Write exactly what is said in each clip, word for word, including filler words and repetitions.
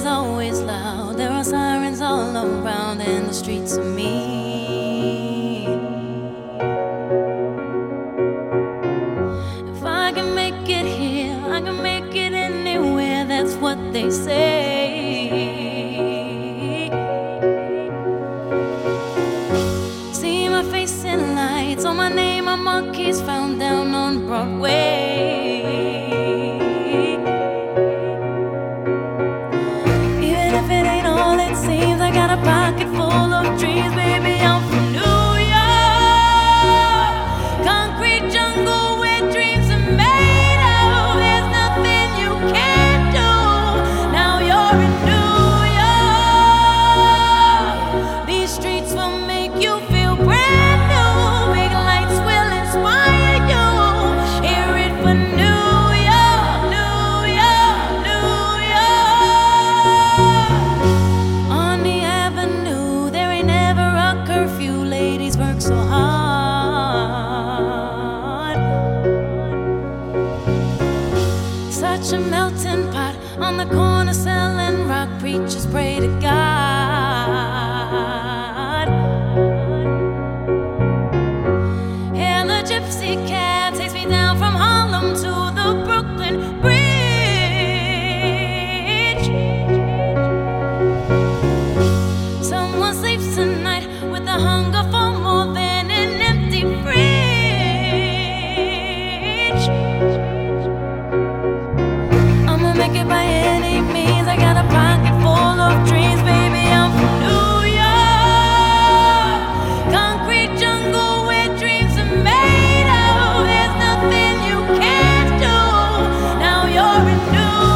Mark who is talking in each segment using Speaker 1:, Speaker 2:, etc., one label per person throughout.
Speaker 1: is always loud. There are sirens all around, and the streets are mean. If I can make it here, I can make it anywhere. That's what they say. See my face in lights, on my name, my monkeys found down on Broadway. Seems I got a pocket full of dreams, baby. I'm from New York, concrete jungle where dreams are made of. There's nothing you can't do. Now you're in New York. These streets will make you feel brand new. Big lights will inspire you. Hear it for New York, New York, New York. Ladies work so hard. Such a melting pot on the corner selling rock. Preachers pray to God. And the gypsy cab takes me down from Harlem to the Brooklyn Bridge. Someone sleeps tonight with the hunger for more than an empty fridge. I'ma make it by any means. I got a pocket full of dreams, baby. I'm from New York, concrete jungle where dreams are made of. There's nothing you can't do. Now you're in New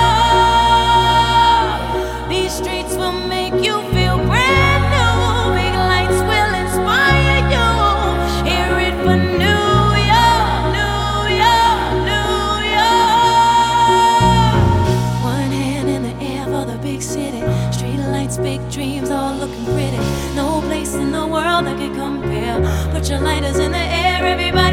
Speaker 1: York. These streets will make you feel brand new. Big dreams all looking pretty. No place in the world that could compare. Put your lighters in the air, everybody.